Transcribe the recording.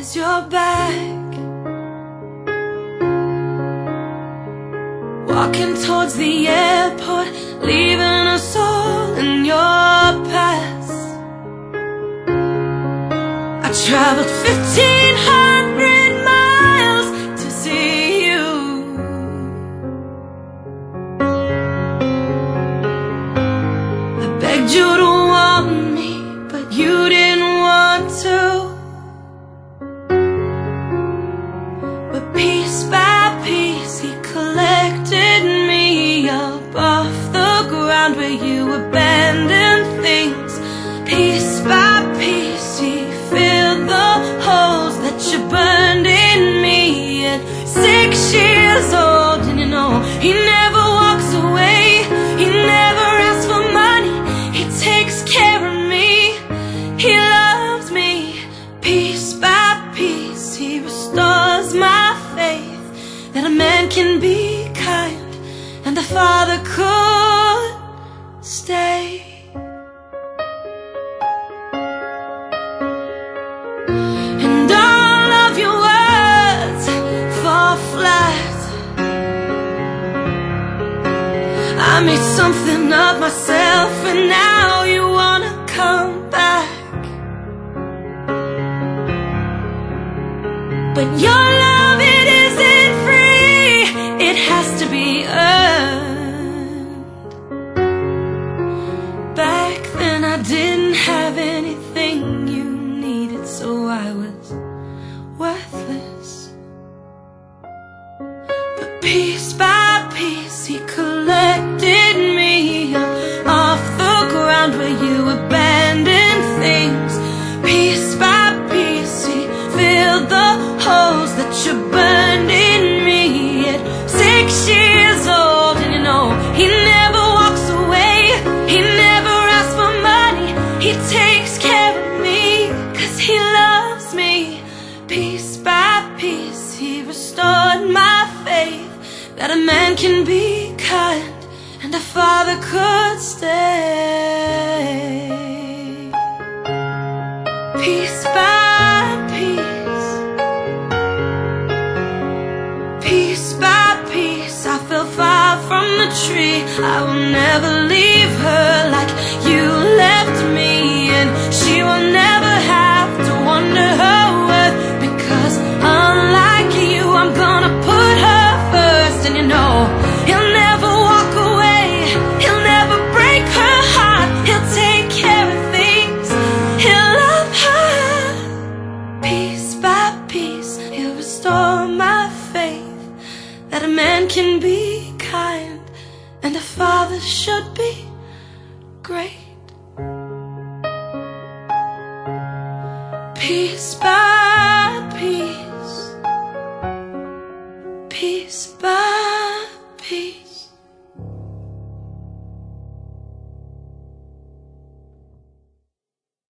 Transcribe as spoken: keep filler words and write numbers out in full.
is your back. Walking towards the airport, leaving us all in your past. I traveled fifteen hundred miles to see you. I begged you to want me, but you didn't want to. But piece by piece he collected me up off the ground where you abandoned things. Piece by piece he filled the holes that you burned in me. At six years old, and you know he never walks away. He never asks for money, he takes care of me. He loves me. Piece by piece he restores my faith that a man can be kind and a father could stay. And all of your words fall flat. I made something of myself and now you wanna come back. But your love, it isn't free, it has to be earned. Back then I didn't have anything you needed, so I was worthless. But piece by piece he collected me up off the ground where you abandoned things. Piece by piece he filled the holes that you burned in me. At six years old, and you know he never walks away. He never asks for money, he takes care of me, 'cause he loves me. Piece by piece he restored my faith that a man can be kind and a father could stay. Piece by piece, piece by piece, I fell far from the tree. I will never leave her like you left me, and she will never have to wonder her worth, because unlike you, I'm gonna put her first. And you know he'll never walk away, he'll never break her heart, he'll take care of things, he'll love her. Piece by piece he'll restore my faith that a man can be kind and a father should be great. Piece by piece, piece by piece.